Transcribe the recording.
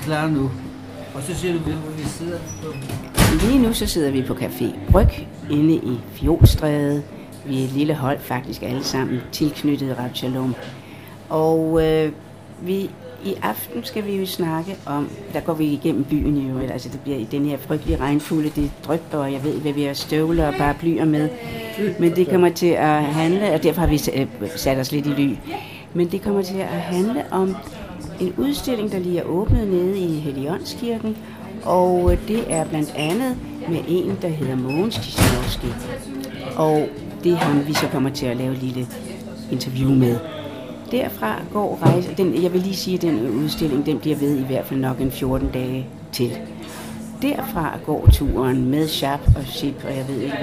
klar nu. Og så siger du, hvor vi sidder på. Lige nu så sidder vi på Café Bryg inde i Fjolstræde. Vi er et lille hold, faktisk alle sammen tilknyttet Radio Shalom. Og i aften skal vi jo snakke om, der går vi igennem byen i øvrigt, altså det bliver i den her frygtelige regnfulde, det drypper, og jeg ved, hvad vi har støvler og paraplyer med. Men det kommer til at handle, og derfor har vi sat os lidt i ly. Men det kommer til at handle om en udstilling, der lige er åbnet nede i Helligåndskirken, og det er blandt andet med en, der hedder Mogens Kisnowski. Og det er ham, vi så kommer til at lave et lille interview med. Derfra går rejsen, jeg vil lige sige, at den udstilling, den bliver ved i hvert fald nok en 14 dage til. Derfra går turen med Sharp og Ship, og jeg ved ikke,